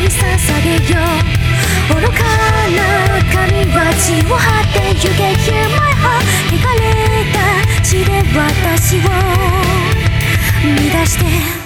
に捧げよう。愚かな神は地を張って行け Hear my heart 汚れた血で私を乱して